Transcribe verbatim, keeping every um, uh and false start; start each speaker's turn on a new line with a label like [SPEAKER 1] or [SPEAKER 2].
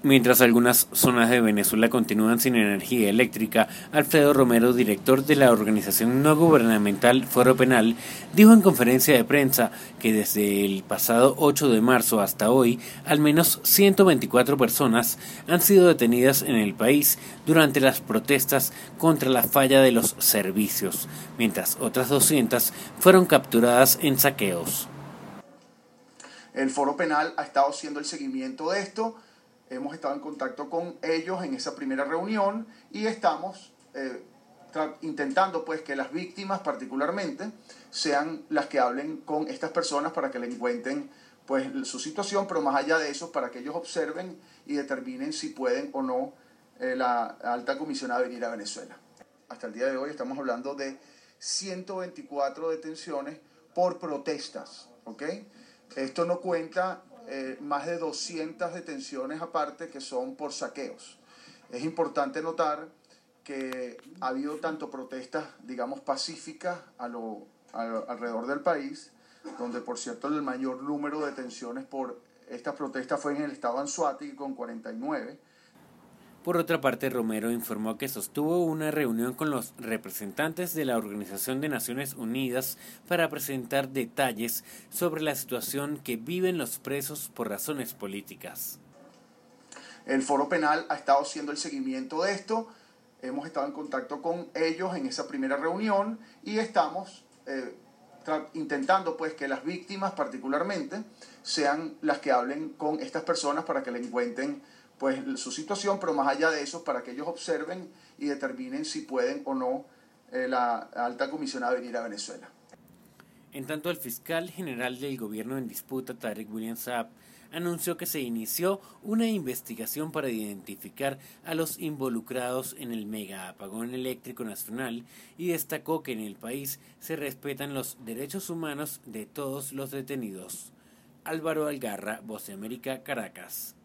[SPEAKER 1] Mientras algunas zonas de Venezuela continúan sin energía eléctrica, Alfredo Romero, director de la organización no gubernamental Foro Penal, dijo en conferencia de prensa que desde el pasado ocho de marzo hasta hoy, al menos ciento veinticuatro personas han sido detenidas en el país durante las protestas contra la falla de los servicios, mientras otras doscientas fueron capturadas en saqueos.
[SPEAKER 2] El Foro Penal ha estado haciendo el seguimiento de esto. Hemos estado en contacto con ellos en esa primera reunión y estamos eh, intentando pues que las víctimas particularmente sean las que hablen con estas personas para que le cuenten pues su situación, pero más allá de eso para que ellos observen y determinen si pueden o no eh, la alta comisionada venir a Venezuela. Hasta el día de hoy estamos hablando de ciento veinticuatro detenciones por protestas, ¿ok? Esto no cuenta Eh, más de doscientas detenciones aparte que son por saqueos. Es importante notar que ha habido tanto protestas, digamos, pacíficas a lo, a, alrededor del país, donde por cierto el mayor número de detenciones por estas protestas fue en el estado Anzoátegui con cuarenta y nueve.
[SPEAKER 1] Por otra parte, Romero informó que sostuvo una reunión con los representantes de la Organización de Naciones Unidas para presentar detalles sobre la situación que viven los presos por razones políticas.
[SPEAKER 2] El Foro Penal ha estado haciendo el seguimiento de esto. Hemos estado en contacto con ellos en esa primera reunión y estamos eh, intentando pues que las víctimas particularmente sean las que hablen con estas personas para que le cuenten pues su situación, pero más allá de eso para que ellos observen y determinen si pueden o no eh, la alta comisionada venir a Venezuela.
[SPEAKER 1] En tanto, el fiscal general del gobierno en disputa, Tarek William Saab, anunció que se inició una investigación para identificar a los involucrados en el mega apagón eléctrico nacional y destacó que en el país se respetan los derechos humanos de todos los detenidos. Álvaro Algarra, Voz de América, Caracas.